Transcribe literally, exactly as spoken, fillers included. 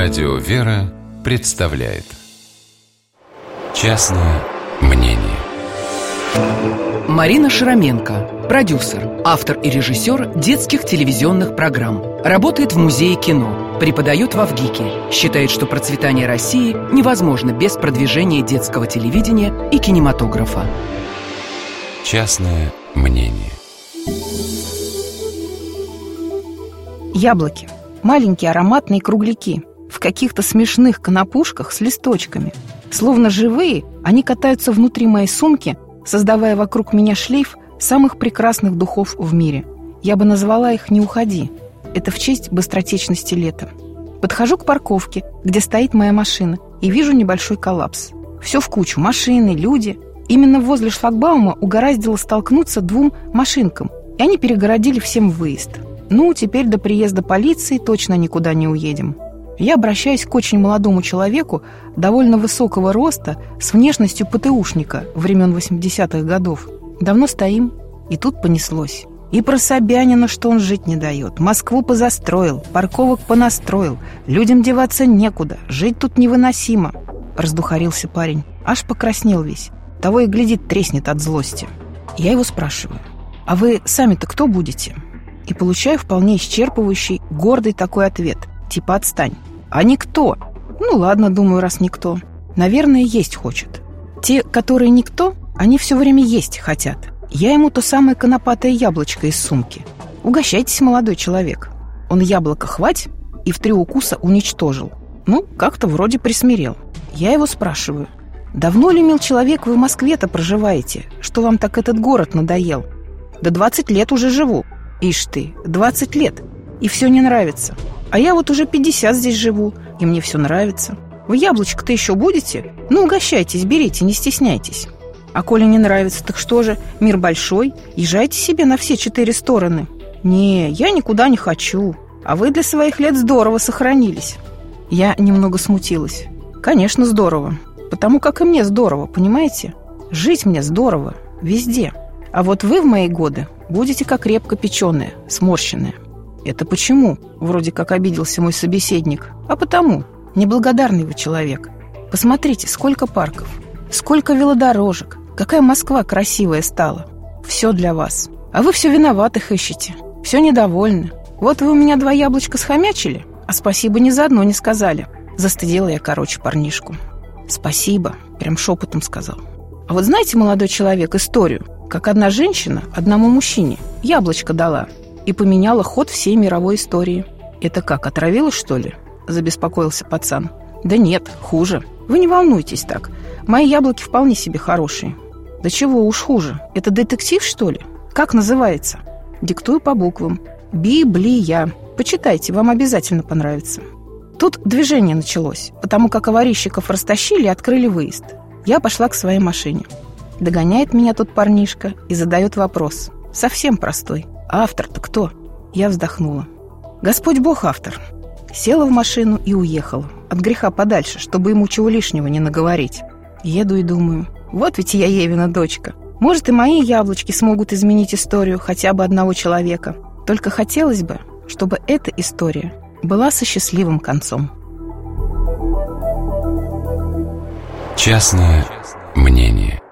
Радио «Вера» представляет «Частное мнение». Марина Шараменко, продюсер, автор и режиссер детских телевизионных программ. Работает в Музее кино, преподает в ВГИКе. Считает, что процветание России невозможно без продвижения детского телевидения и кинематографа. Частное мнение. Яблоки. Маленькие ароматные кругляки в каких-то смешных конопушках с листочками. Словно живые, они катаются внутри моей сумки, создавая вокруг меня шлейф самых прекрасных духов в мире. Я бы назвала их «Не уходи». Это в честь быстротечности лета. Подхожу к парковке, где стоит моя машина, и вижу небольшой коллапс. Все в кучу. Машины, люди. Именно возле шлагбаума угораздило столкнуться двум машинкам, и они перегородили всем выезд. Ну, теперь до приезда полиции точно никуда не уедем. Я обращаюсь к очень молодому человеку, довольно высокого роста, с внешностью ПТУшника времен восьмидесятых годов. Давно стоим, и тут понеслось. И про Собянина, что он жить не дает. Москву позастроил, парковок понастроил. Людям деваться некуда, жить тут невыносимо. Раздухарился парень, аж покраснел весь. Того и глядит, треснет от злости. Я его спрашиваю: а вы сами-то кто будете? И получаю вполне исчерпывающий, гордый такой ответ. Типа отстань. А никто? Ну ладно, думаю, раз никто. Наверное, есть хочет. Те, которые никто, они все время есть хотят. Я ему то самое конопатое яблочко из сумки. Угощайтесь, молодой человек. Он яблоко хвать и в три укуса уничтожил. Ну, как-то вроде присмирел. Я его спрашиваю: давно ли, мил человек, вы в Москве-то проживаете? Что вам так этот город надоел? Да двадцать лет уже живу. Ишь ты, двадцать лет, и все не нравится. А я вот уже пятьдесят здесь живу, и мне все нравится. Вы яблочко-то еще будете? Ну, угощайтесь, берите, не стесняйтесь. А коли не нравится, так что же, мир большой, езжайте себе на все четыре стороны. Не, я никуда не хочу, а вы для своих лет здорово сохранились. Я немного смутилась. Конечно, здорово, потому как и мне здорово, понимаете? Жить мне здорово, везде. А вот вы в мои годы будете как репка печеная, сморщенная. Это почему? Вроде как обиделся мой собеседник. А потому, неблагодарный вы человек. Посмотрите, сколько парков, сколько велодорожек, какая Москва красивая стала. Все для вас. А вы все виноватых ищете, все недовольны. Вот вы у меня два яблочка схомячили, а спасибо ни заодно не сказали. Застыдила я, короче, парнишку. Спасибо, прям шепотом сказал. А вот знаете, молодой человек, историю, как одна женщина одному мужчине яблочко дала и поменяла ход всей мировой истории. Это как, отравилась, что ли? Забеспокоился пацан. Да нет, хуже. Вы не волнуйтесь так. Мои яблоки вполне себе хорошие. Да чего уж хуже. Это детектив, что ли? Как называется? Диктую по буквам. Библия. Почитайте, вам обязательно понравится. Тут движение началось, потому как аварийщиков растащили и открыли выезд. Я пошла к своей машине. Догоняет меня тут парнишка и задает вопрос. Совсем простой. А автор-то кто? Я вздохнула. Господь Бог автор. Села в машину и уехала. От греха подальше, чтобы ему чего лишнего не наговорить. Еду и думаю: вот ведь я Евина дочка. Может, и мои яблочки смогут изменить историю хотя бы одного человека. Только хотелось бы, чтобы эта история была со счастливым концом. Частное мнение.